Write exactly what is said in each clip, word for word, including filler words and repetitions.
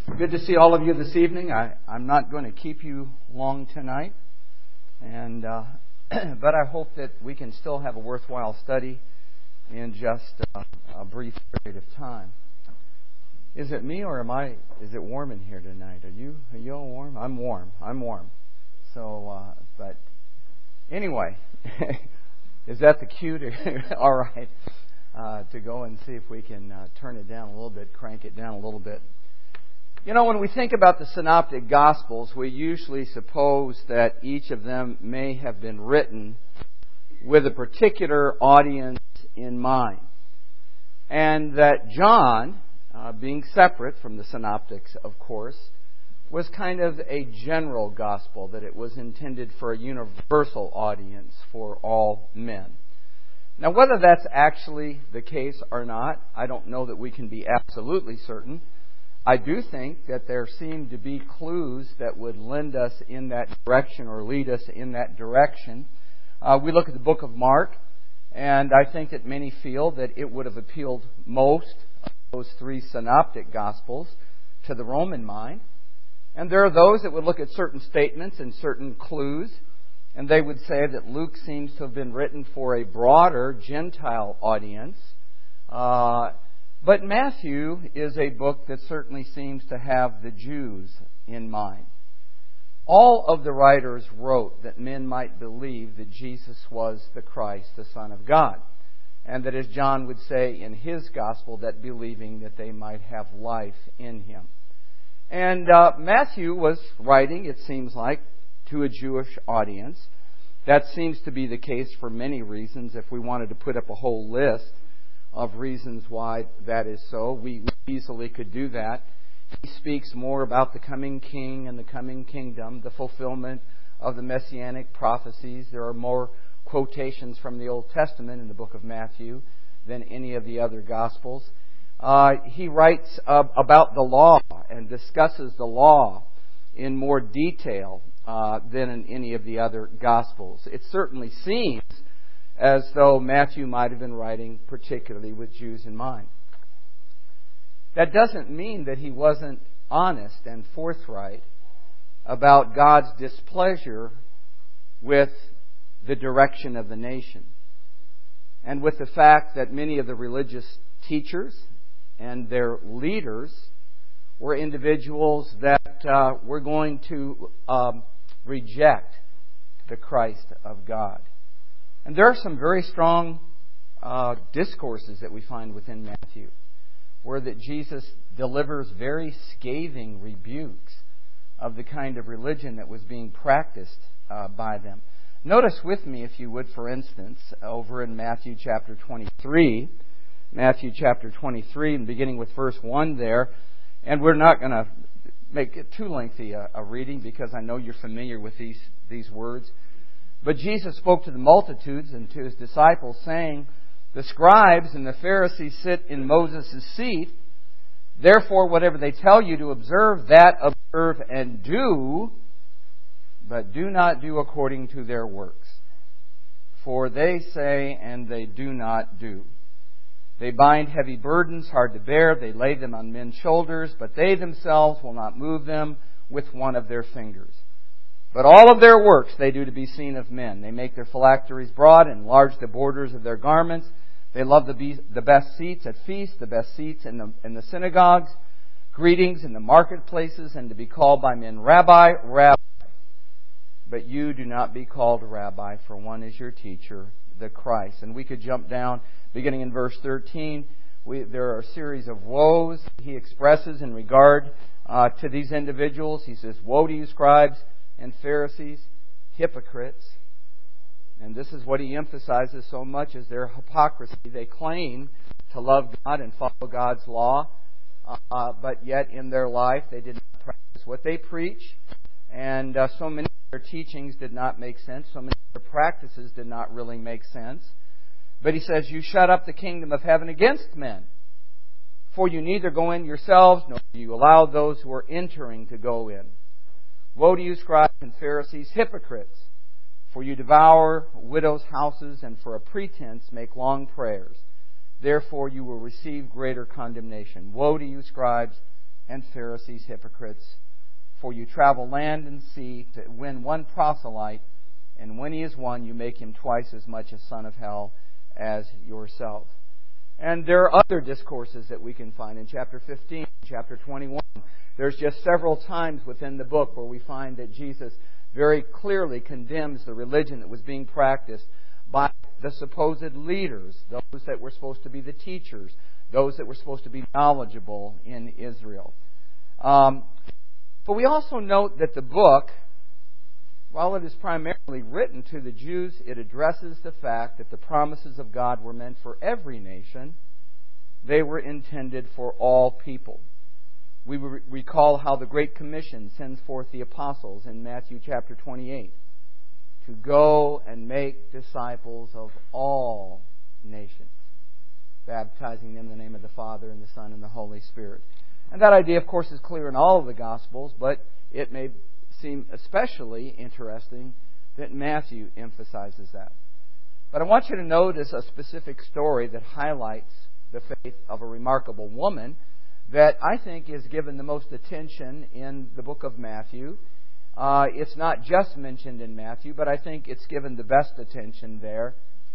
Good to see all of you this evening. I, I'm not going to keep you long tonight, and uh, but I hope that we can still have a worthwhile study in just uh, a brief period of time. Is it me or am I? Is it warm in here tonight? Are you? Are you all warm? I'm warm. I'm warm. So, uh, but anyway, is that the cue to? All right, uh, to go and see if we can uh, turn it down a little bit, crank it down a little bit. You know, when we think about the Synoptic Gospels, we usually suppose that each of them may have been written with a particular audience in mind. And that John, uh, being separate from the Synoptics, of course, was kind of a general gospel, that it was intended for a universal audience for all men. Now, whether that's actually the case or not, I don't know that we can be absolutely certain. I do think that there seem to be clues that would lend us in that direction or lead us in that direction. Uh, we look at the book of Mark, and I think that many feel that it would have appealed most of those three synoptic gospels to the Roman mind. And there are those that would look at certain statements and certain clues, and they would say that Luke seems to have been written for a broader Gentile audience. Uh, But Matthew is a book that certainly seems to have the Jews in mind. All of the writers wrote that men might believe that Jesus was the Christ, the Son of God. And that, as John would say in his gospel, that believing that they might have life in Him. And uh, Matthew was writing, it seems like, to a Jewish audience. That seems to be the case for many reasons. If we wanted to put up a whole list of reasons why that is so, we easily could do that. He speaks more about the coming king and the coming kingdom, the fulfillment of the messianic prophecies. There are more quotations from the Old Testament in the book of Matthew than any of the other Gospels. Uh, he writes uh, about the law and discusses the law in more detail uh, than in any of the other Gospels. It certainly seems as though Matthew might have been writing particularly with Jews in mind. That doesn't mean that he wasn't honest and forthright about God's displeasure with the direction of the nation, and with the fact that many of the religious teachers and their leaders were individuals that uh, were going to um, reject the Christ of God. And there are some very strong uh, discourses that we find within Matthew, where that Jesus delivers very scathing rebukes of the kind of religion that was being practiced uh, by them. Notice with me, if you would, for instance, over in Matthew chapter twenty-three, Matthew chapter twenty-three, and beginning with verse one there, and we're not going to make it too lengthy a, a reading because I know you're familiar with these these words. But Jesus spoke to the multitudes and to His disciples, saying, "The scribes and the Pharisees sit in Moses' seat. Therefore, whatever they tell you to observe, that observe and do, but do not do according to their works. For they say and they do not do. They bind heavy burdens hard to bear. They lay them on men's shoulders, but they themselves will not move them with one of their fingers. But all of their works they do to be seen of men. They make their phylacteries broad and enlarge the borders of their garments. They love the, be- the best seats at feasts, the best seats in the, in the synagogues, greetings in the marketplaces, and to be called by men, Rabbi, Rabbi. But you do not be called Rabbi, for one is your teacher, the Christ." And we could jump down, beginning in verse thirteen. We, there are a series of woes He expresses in regard uh, to these individuals. He says, "Woe to you, scribes and Pharisees, hypocrites." And this is what He emphasizes so much, is their hypocrisy. They claim to love God and follow God's law, uh, but yet in their life they did not practice what they preach. And uh, so many of their teachings did not make sense. So many of their practices did not really make sense. But He says, "You shut up the kingdom of heaven against men. For you neither go in yourselves, nor do you allow those who are entering to go in. Woe to you, scribes and Pharisees, hypocrites! For you devour widows' houses, and for a pretense make long prayers. Therefore you will receive greater condemnation. Woe to you, scribes and Pharisees, hypocrites. For you travel land and sea to win one proselyte, and when he is won, you make him twice as much a son of hell as yourself. And there are other discourses that we can find in chapter fifteen, chapter twenty-one. There's just several times within the book where we find that Jesus very clearly condemns the religion that was being practiced by the supposed leaders, those that were supposed to be the teachers, those that were supposed to be knowledgeable in Israel. Um, but we also note that the book, while it is primarily written to the Jews, it addresses the fact that the promises of God were meant for every nation. They were intended for all people. We recall how the Great Commission sends forth the apostles in Matthew chapter twenty-eight to go and make disciples of all nations, baptizing them in the name of the Father and the Son and the Holy Spirit. And that idea, of course, is clear in all of the Gospels, but it may seem especially interesting that Matthew emphasizes that. But I want you to notice a specific story that highlights the faith of a remarkable woman that I think is given the most attention in the book of Matthew. Uh, it's not just mentioned in Matthew, but I think it's given the best attention there.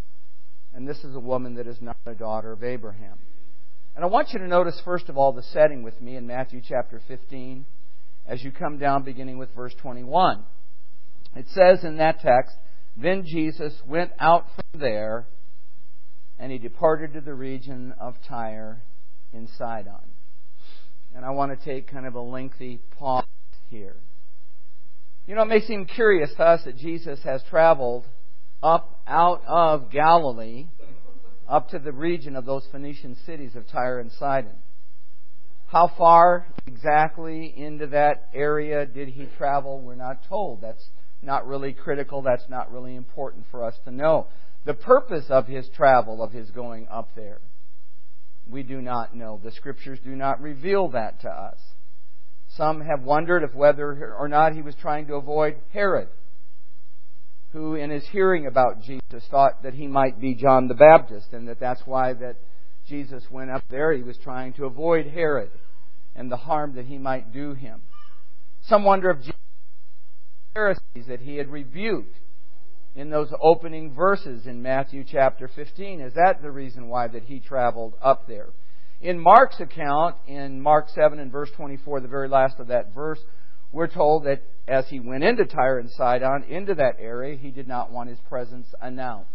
And this is a woman that is not a daughter of Abraham. And I want you to notice, first of all, the setting with me in Matthew chapter fifteen, as you come down beginning with verse twenty-one. It says in that text, "Then Jesus went out from there, and he departed to the region of Tyre in Sidon." And I want to take kind of a lengthy pause here. You know, it may seem curious to us that Jesus has traveled up out of Galilee up to the region of those Phoenician cities of Tyre and Sidon. How far exactly into that area did he travel? We're not told. That's not really critical. That's not really important for us to know. The purpose of his travel, of his going up there, we do not know. The Scriptures do not reveal that to us. Some have wondered if whether or not he was trying to avoid Herod, who in his hearing about Jesus thought that he might be John the Baptist, and that that's why that Jesus went up there. He was trying to avoid Herod and the harm that he might do him. Some wonder if Jesus the Pharisees that he had rebuked in those opening verses in Matthew chapter fifteen. Is that the reason why that he traveled up there? In Mark's account, in Mark seven and verse twenty-four, the very last of that verse, we're told that as he went into Tyre and Sidon, into that area, he did not want his presence announced.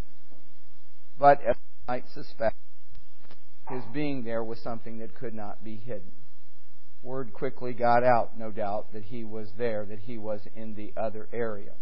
But as you might suspect, his being there was something that could not be hidden. Word quickly got out, no doubt, that he was there, that he was in the other area.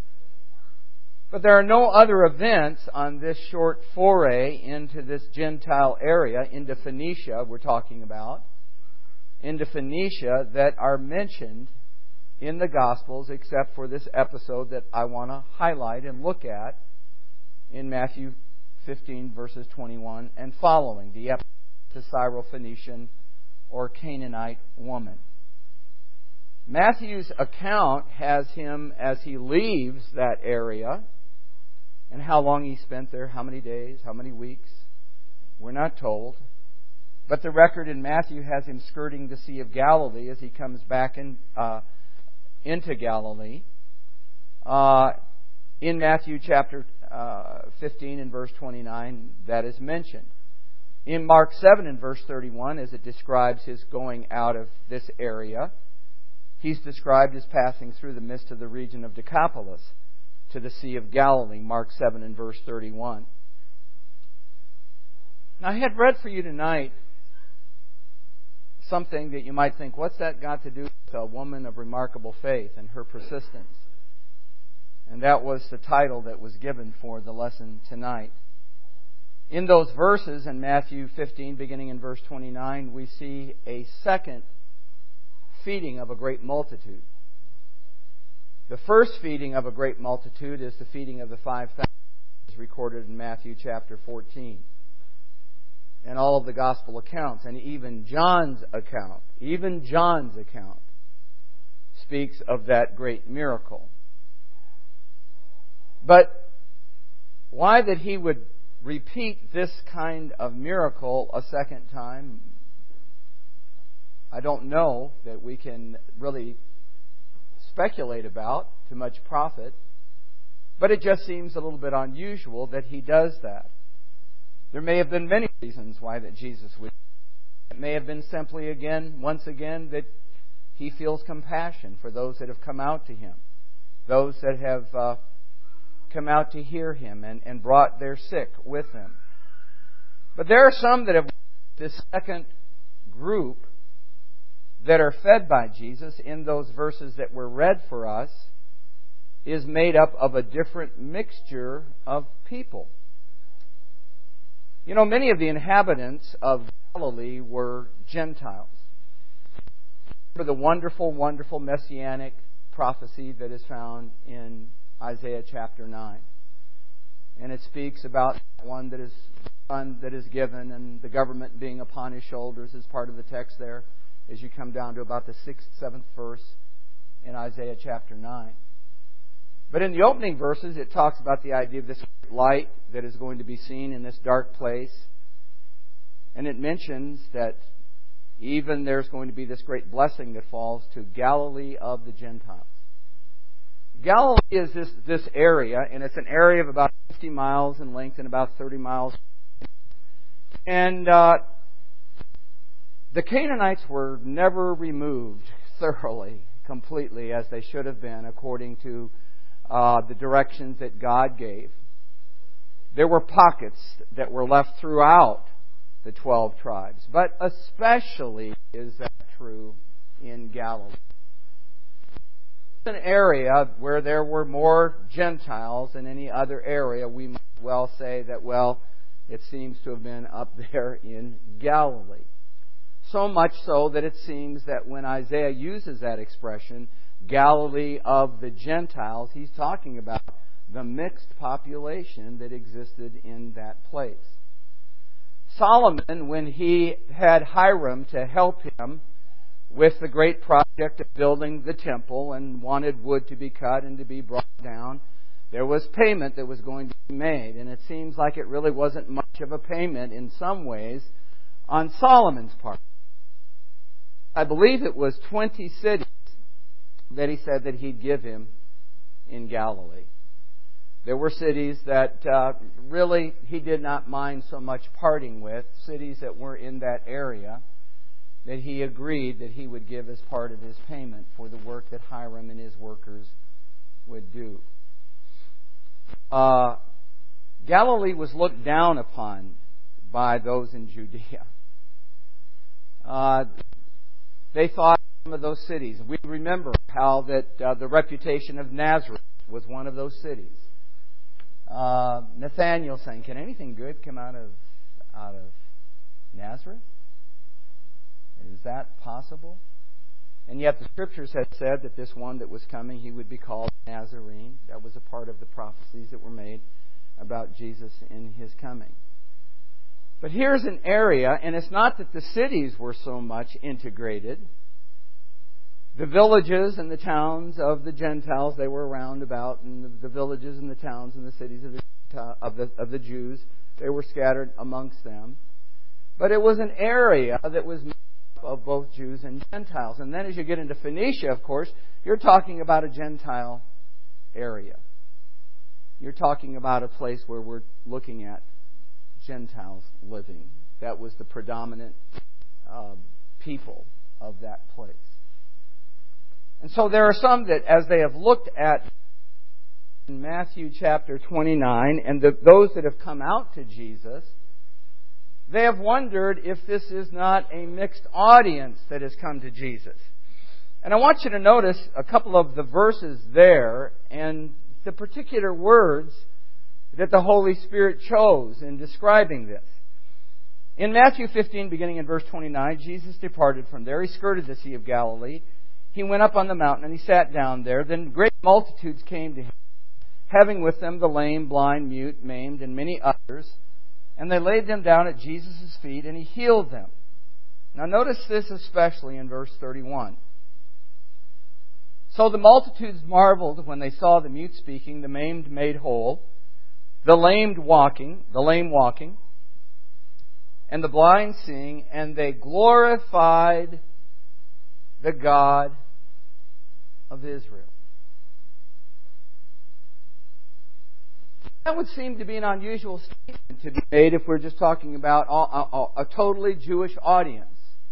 But there are no other events on this short foray into this Gentile area, into Phoenicia we're talking about, into Phoenicia, that are mentioned in the Gospels except for this episode that I want to highlight and look at in Matthew fifteen, verses twenty-one and following, the episode of the Syrophoenician or Canaanite woman. Matthew's account has him as he leaves that area, and how long he spent there, how many days, how many weeks, we're not told. But the record in Matthew has him skirting the Sea of Galilee as he comes back in, uh, into Galilee. Uh, in Matthew chapter uh, fifteen and verse twenty-nine, that is mentioned. In Mark seven and verse thirty-one, as it describes his going out of this area, he's described as passing through the midst of the region of Decapolis to the Sea of Galilee, Mark seven and verse thirty-one. Now, I had read for you tonight something that you might think, what's that got to do with a woman of remarkable faith and her persistence? And that was the title that was given for the lesson tonight. In those verses in Matthew fifteen, beginning in verse twenty-nine, we see a second feeding of a great multitude. The first feeding of a great multitude is the feeding of the five thousand, recorded in Matthew chapter fourteen. And all of the gospel accounts, and even John's account, even John's account, speaks of that great miracle. But why that he would repeat this kind of miracle a second time, I don't know that we can really speculate about to much profit, but it just seems a little bit unusual that he does that. There may have been many reasons why that Jesus would. It may have been simply, again, once again, that he feels compassion for those that have come out to him, those that have uh, come out to hear him and, and brought their sick with them. But there are some that have this second group that are fed by Jesus in those verses that were read for us is made up of a different mixture of people. You know, many of the inhabitants of Galilee were Gentiles. Remember the wonderful, wonderful messianic prophecy that is found in Isaiah chapter nine. And it speaks about one that is son that is given and the government being upon his shoulders as part of the text there as you come down to about the sixth, seventh verse in Isaiah chapter nine. But in the opening verses, it talks about the idea of this light that is going to be seen in this dark place. And it mentions that even there's going to be this great blessing that falls to Galilee of the Gentiles. Galilee is this, this area, and it's an area of about fifty miles in length and about thirty miles. And uh, the Canaanites were never removed thoroughly, completely, as they should have been, according to uh, the directions that God gave. There were pockets that were left throughout the twelve tribes, but especially is that true in Galilee. It's an area where there were more Gentiles than any other area. We might well say that, well, it seems to have been up there in Galilee. So much so that it seems that when Isaiah uses that expression, Galilee of the Gentiles, he's talking about the mixed population that existed in that place. Solomon, when he had Hiram to help him with the great project of building the temple and wanted wood to be cut and to be brought down, there was payment that was going to be made. And it seems like it really wasn't much of a payment in some ways on Solomon's part. I believe it was twenty cities that he said that he'd give him in Galilee. There were cities that uh, really he did not mind so much parting with, cities that were in that area, that he agreed that he would give as part of his payment for the work that Hiram and his workers would do. Uh, Galilee was looked down upon by those in Judea. Uh, they thought some of those cities. We remember how that uh, the reputation of Nazareth was one of those cities. Uh, Nathanael saying, "Can anything good come out of out of Nazareth? Is that possible?" And yet the Scriptures had said that this one that was coming, he would be called Nazarene. That was a part of the prophecies that were made about Jesus in His coming. But here's an area, and it's not that the cities were so much integrated. The villages and the towns of the Gentiles, they were around about, and the, the villages and the towns and the cities of the, of the of the Jews, they were scattered amongst them. But it was an area that was made up of both Jews and Gentiles. And then as you get into Phoenicia, of course, you're talking about a Gentile area. You're talking about a place where we're looking at Gentiles living. That was the predominant uh, people of that place. And so there are some that, as they have looked at in Matthew chapter twenty-nine, and the, those that have come out to Jesus, they have wondered if this is not a mixed audience that has come to Jesus. And I want you to notice a couple of the verses there and the particular words that the Holy Spirit chose in describing this. In Matthew fifteen, beginning in verse twenty-nine, Jesus departed from there. He skirted the Sea of Galilee. He went up on the mountain and he sat down there. Then great multitudes came to him, having with them the lame, blind, mute, maimed, and many others. And they laid them down at Jesus' feet, and He healed them. Now notice this especially in verse thirty-one. So the multitudes marveled when they saw the mute speaking, the maimed made whole, the lamed walking, the lame walking, and the blind seeing, and they glorified the God of Israel. That would seem to be an unusual statement to be made if we're just talking about a, a, a totally Jewish audience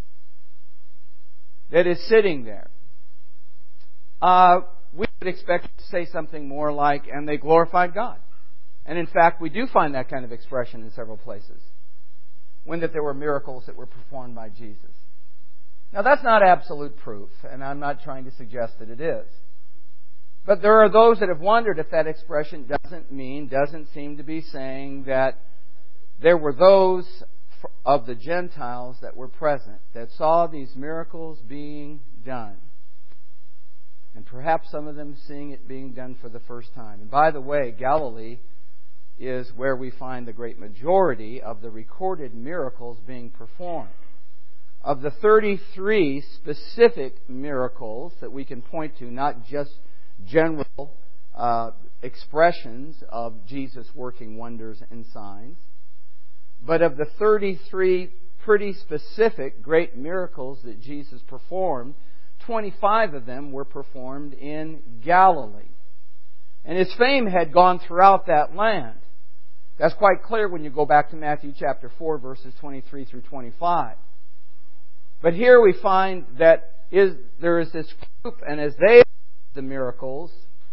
that is sitting there. Uh, we would expect to say something more like, and they glorified God. And in fact, we do find that kind of expression in several places, when that there were miracles that were performed by Jesus. Now, that's not absolute proof, and I'm not trying to suggest that it is. But there are those that have wondered if that expression doesn't mean, doesn't seem to be saying that there were those of the Gentiles that were present that saw these miracles being done. And perhaps some of them seeing it being done for the first time. And by the way, Galilee is where we find the great majority of the recorded miracles being performed. Of the thirty-three specific miracles that we can point to, not just general uh, expressions of Jesus working wonders and signs, but of the thirty-three pretty specific great miracles that Jesus performed, twenty-five of them were performed in Galilee. And His fame had gone throughout that land. That's quite clear when you go back to Matthew chapter four, verses twenty-three through twenty-five. But here we find that is, there is this group, and as they the miracles,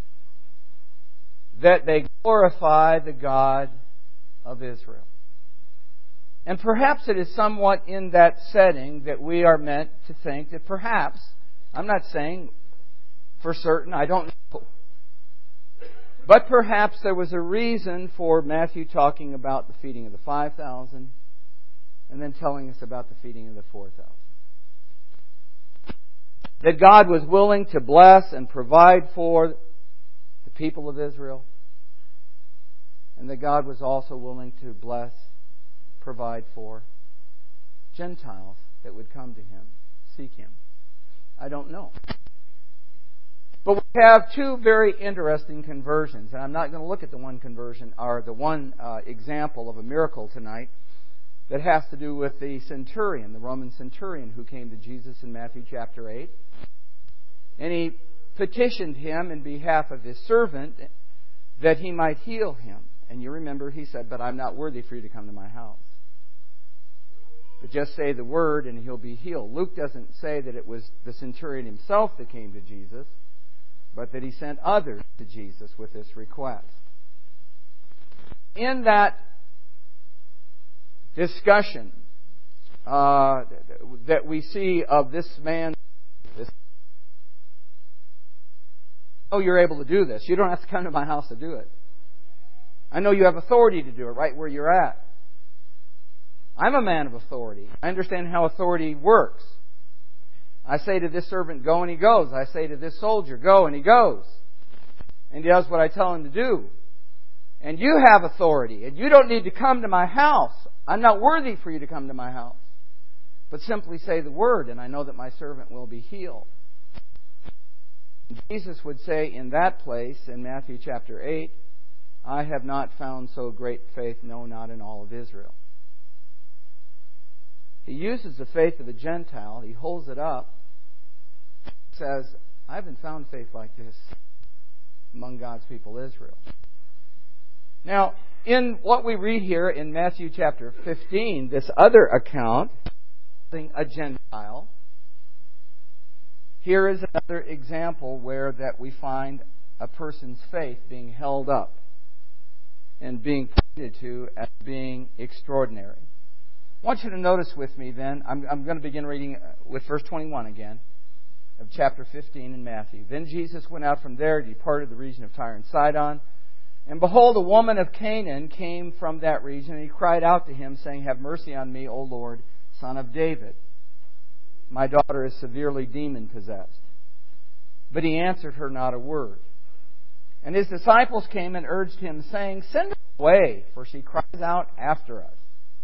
that they glorify the God of Israel. And perhaps it is somewhat in that setting that we are meant to think that perhaps, I'm not saying for certain, I don't know, but perhaps there was a reason for Matthew talking about the feeding of the five thousand and then telling us about the feeding of the four thousand. That God was willing to bless and provide for the people of Israel. And that God was also willing to bless, provide for Gentiles that would come to Him, seek Him. I don't know. But we have two very interesting conversions. And I'm not going to look at the one conversion, or the one uh, example of a miracle tonight that has to do with the centurion, the Roman centurion who came to Jesus in Matthew chapter eight. And he petitioned Him in behalf of his servant that he might heal him. And you remember he said, "But I'm not worthy for you to come to my house. But just say the word and he'll be healed." Luke doesn't say that it was the centurion himself that came to Jesus, but that he sent others to Jesus with this request. In that discussion uh, that we see of this man, this, oh, you're able to do this. You don't have to come to my house to do it. I know you have authority to do it right where you're at. I'm a man of authority. I understand how authority works. I say to this servant, go, and he goes. I say to this soldier, go, and he goes. And he does what I tell him to do. And you have authority, and you don't need to come to my house. I'm not worthy for you to come to my house. But simply say the word, and I know that my servant will be healed. Jesus would say in that place, in Matthew chapter eight, I have not found so great faith, no, not in all of Israel. He uses the faith of a Gentile. He holds it up. Says, I haven't found faith like this among God's people Israel. Now, in what we read here in Matthew chapter fifteen, this other account, a Gentile, here is another example where that we find a person's faith being held up and being pointed to as being extraordinary. I want you to notice with me then, I'm, I'm going to begin reading with verse twenty-one again of chapter fifteen in Matthew. Then Jesus went out from there, departed the region of Tyre and Sidon. And behold, a woman of Canaan came from that region, and he cried out to him, saying, have mercy on me, O Lord, Son of David. My daughter is severely demon-possessed. But he answered her not a word. And his disciples came and urged him, saying, send her away, for she cries out after us.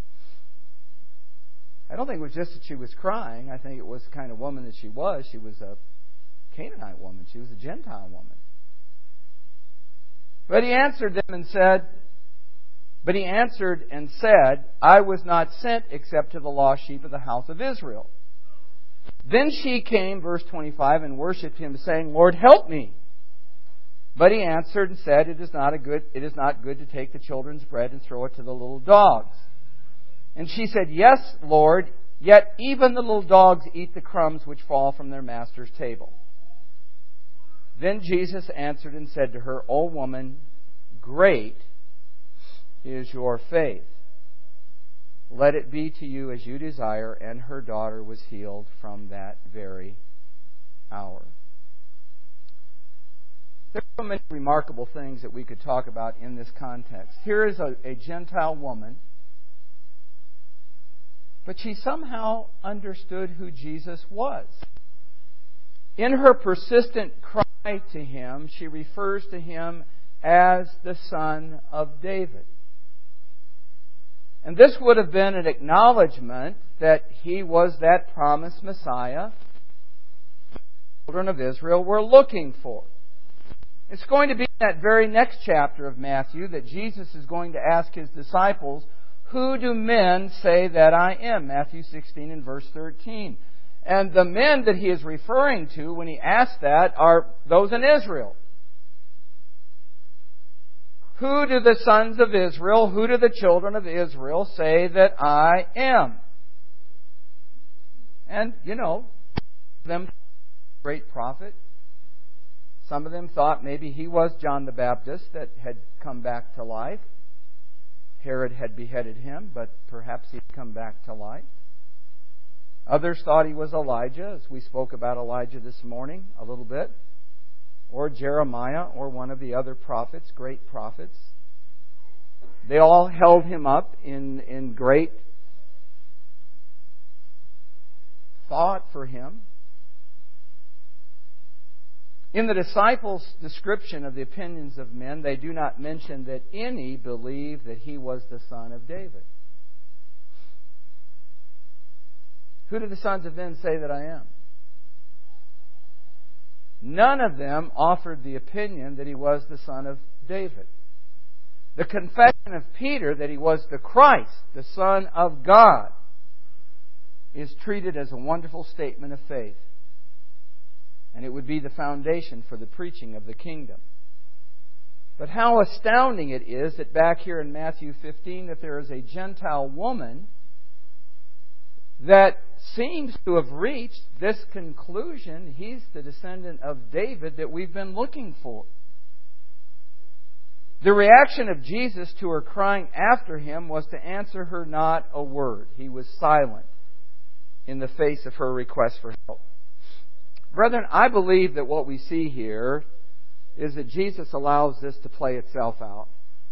I don't think it was just that she was crying. I think it was the kind of woman that she was. She was a Canaanite woman. She was a Gentile woman. But he answered them and said, But he answered and said, I was not sent except to the lost sheep of the house of Israel. Then she came, verse twenty-five, and worshipped him, saying, Lord, help me. But he answered and said, It is not a good, it is not good to take the children's bread and throw it to the little dogs. And she said, Yes, Lord, yet even the little dogs eat the crumbs which fall from their master's table. Then Jesus answered and said to her, O woman, great is your faith. Let it be to you as you desire. And her daughter was healed from that very hour. There are so many remarkable things that we could talk about in this context. Here is a, a Gentile woman, but she somehow understood who Jesus was. In her persistent cry to him, she refers to him as the Son of David. And this would have been an acknowledgement that he was that promised Messiah the children of Israel were looking for. It's going to be in that very next chapter of Matthew that Jesus is going to ask His disciples, Who do men say that I am? Matthew sixteen and verse thirteen. And the men that He is referring to when He asks that are those in Israel. Who do the sons of Israel, who do the children of Israel say that I am? And, you know, them great prophet. Some of them thought maybe he was John the Baptist that had come back to life. Herod had beheaded him, but perhaps he'd come back to life. Others thought he was Elijah, as we spoke about Elijah this morning a little bit. Or Jeremiah, or one of the other prophets, great prophets. They all held him up in, in great thought for him. In the disciples' description of the opinions of men, they do not mention that any believed that he was the son of David. Who do the sons of men say that I am? None of them offered the opinion that he was the son of David. The confession of Peter that he was the Christ, the Son of God, is treated as a wonderful statement of faith. And it would be the foundation for the preaching of the kingdom. But how astounding it is that back here in Matthew fifteen that there is a Gentile woman that seems to have reached this conclusion. He's the descendant of David that we've been looking for. The reaction of Jesus to her crying after him was to answer her not a word. He was silent in the face of her request for help. Brethren, I believe that what we see here is that Jesus allows this to play itself out.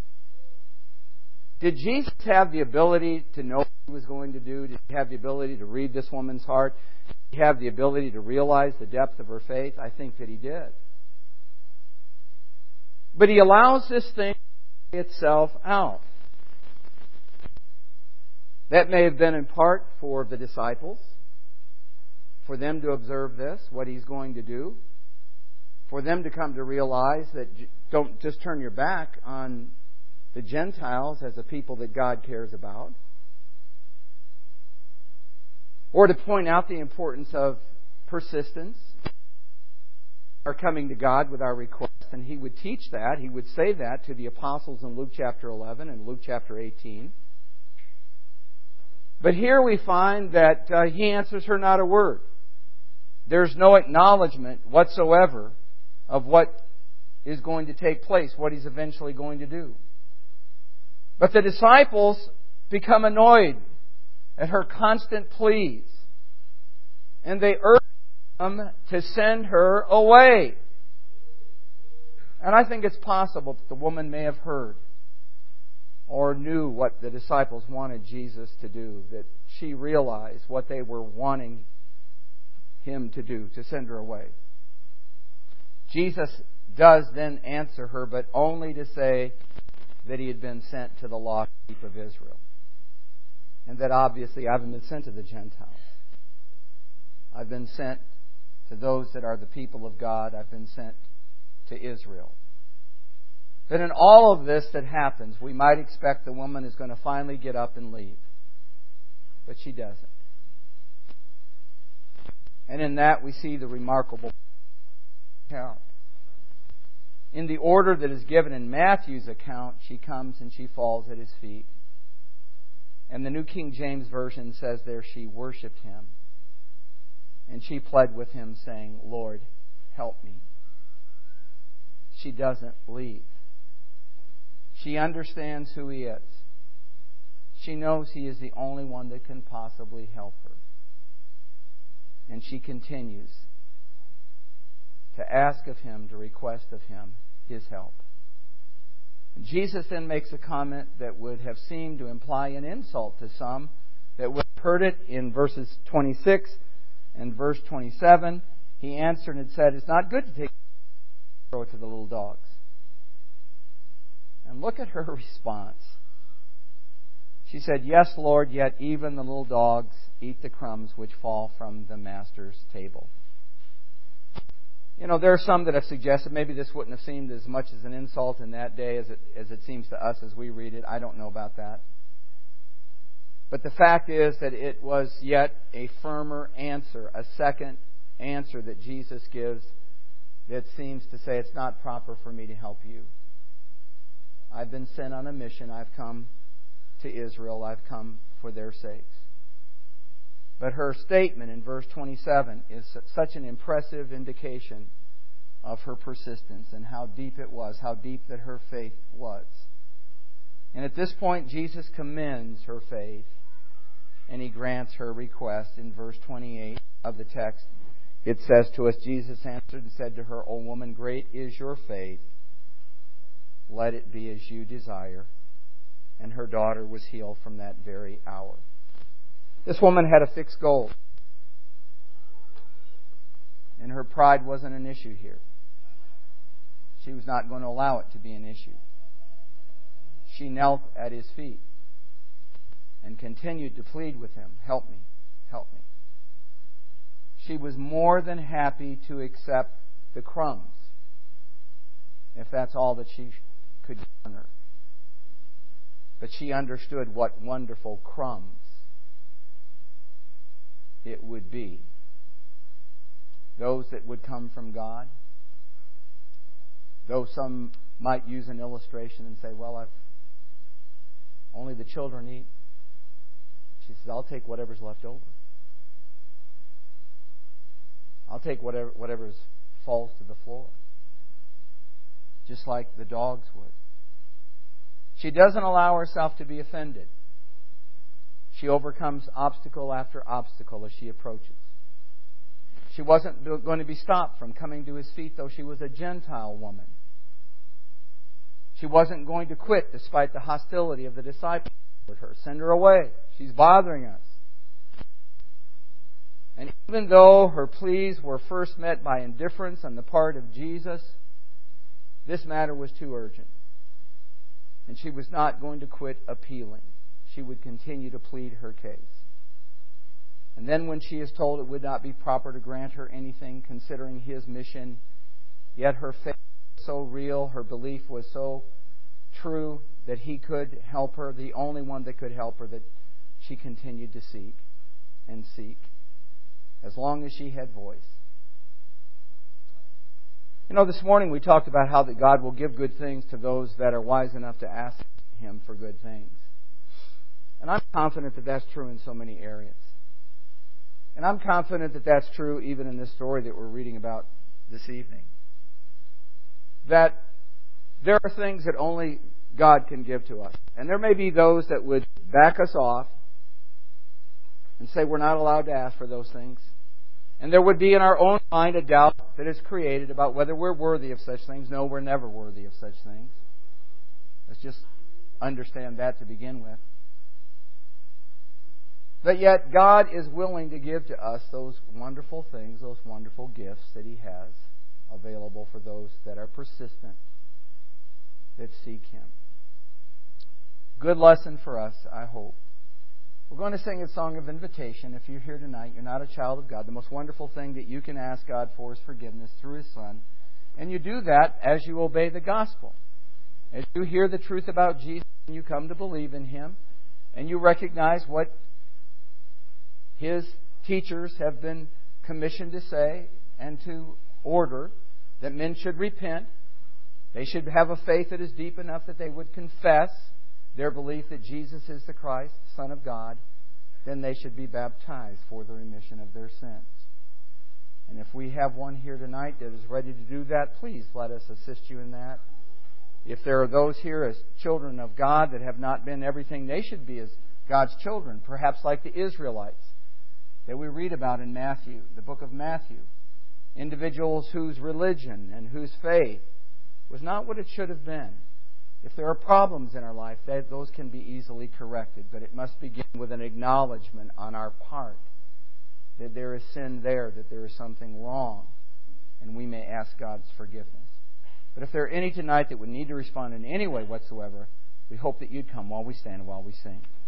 Did Jesus have the ability to know what He was going to do? Did He have the ability to read this woman's heart? Did He have the ability to realize the depth of her faith? I think that He did. But He allows this thing to play itself out. That may have been in part for the disciples, for them to observe this, what He's going to do, for them to come to realize that don't just turn your back on the Gentiles as a people that God cares about, or to point out the importance of persistence, our coming to God with our request. And He would teach that, He would say that to the apostles in Luke chapter eleven and Luke chapter eighteen. But here we find that uh, He answers her not a word. There's no acknowledgement whatsoever of what is going to take place, what He's eventually going to do. But the disciples become annoyed at her constant pleas, and they urge Him to send her away. And I think it's possible that the woman may have heard or knew what the disciples wanted Jesus to do, that she realized what they were wanting Him to do, to send her away. Jesus does then answer her, but only to say that He had been sent to the lost sheep of Israel. And that obviously I haven't been sent to the Gentiles. I've been sent to those that are the people of God. I've been sent to Israel. That in all of this that happens, we might expect the woman is going to finally get up and leave. But she doesn't. And in that we see the remarkable account. In the order that is given in Matthew's account, she comes and she falls at His feet. And the New King James Version says there she worshipped Him. And she pled with Him saying, Lord, help me. She doesn't leave. She understands who He is. She knows He is the only one that can possibly help her. And she continues to ask of Him, to request of Him, His help. And Jesus then makes a comment that would have seemed to imply an insult to some that would have heard it in verses twenty-six and verse twenty-seven. He answered and said, it's not good to take and throw it to the little dogs. And look at her response. She said, yes, Lord, yet even the little dogs eat the crumbs which fall from the master's table. You know, there are some that have suggested maybe this wouldn't have seemed as much as an insult in that day as it, as it seems to us as we read it. I don't know about that. But the fact is that it was yet a firmer answer, a second answer that Jesus gives that seems to say it's not proper for me to help you. I've been sent on a mission. I've come to Israel. I've come for their sakes. But her statement in verse twenty-seven is such an impressive indication of her persistence and how deep it was, how deep that her faith was. And at this point, Jesus commends her faith and He grants her request. In verse twenty-eight of the text, it says to us, Jesus answered and said to her, O woman, great is your faith. Let it be as you desire. And her daughter was healed from that very hour. This woman had a fixed goal. And her pride wasn't an issue here. She was not going to allow it to be an issue. She knelt at His feet and continued to plead with Him, help me, help me. She was more than happy to accept the crumbs, if that's all that she could garner. But she understood what wonderful crumbs it would be. Those that would come from God. Though some might use an illustration and say, well, I've only the children eat. She says, I'll take whatever's left over. I'll take whatever whatever falls to the floor. Just like the dogs would. She doesn't allow herself to be offended. She overcomes obstacle after obstacle as she approaches. She wasn't going to be stopped from coming to His feet, though she was a Gentile woman. She wasn't going to quit despite the hostility of the disciples toward her. Send her away. She's bothering us. And even though her pleas were first met by indifference on the part of Jesus, this matter was too urgent. And she was not going to quit appealing. She would continue to plead her case. And then when she is told it would not be proper to grant her anything considering His mission, yet her faith was so real, her belief was so true that He could help her, the only one that could help her, that she continued to seek and seek as long as she had voice. You know, this morning we talked about how that God will give good things to those that are wise enough to ask Him for good things. And I'm confident that that's true in so many areas. And I'm confident that that's true even in this story that we're reading about this evening. That there are things that only God can give to us. And there may be those that would back us off and say we're not allowed to ask for those things. And there would be in our own mind a doubt that is created about whether we're worthy of such things. No, we're never worthy of such things. Let's just understand that to begin with. But yet God is willing to give to us those wonderful things, those wonderful gifts that He has available for those that are persistent, that seek Him. Good lesson for us, I hope. We're going to sing a song of invitation. If you're here tonight, you're not a child of God, the most wonderful thing that you can ask God for is forgiveness through His Son. And you do that as you obey the gospel. As you hear the truth about Jesus and you come to believe in Him, and you recognize what His teachers have been commissioned to say and to order that men should repent. They should have a faith that is deep enough that they would confess their belief that Jesus is the Christ, Son of God. Then they should be baptized for the remission of their sins. And if we have one here tonight that is ready to do that, please let us assist you in that. If there are those here as children of God that have not been everything they should be as God's children, perhaps like the Israelites that we read about in Matthew, the book of Matthew, individuals whose religion and whose faith was not what it should have been. If there are problems in our life, those can be easily corrected, but it must begin with an acknowledgement on our part that there is sin there, that there is something wrong, and we may ask God's forgiveness. But if there are any tonight that would need to respond in any way whatsoever, we hope that you'd come while we stand and while we sing.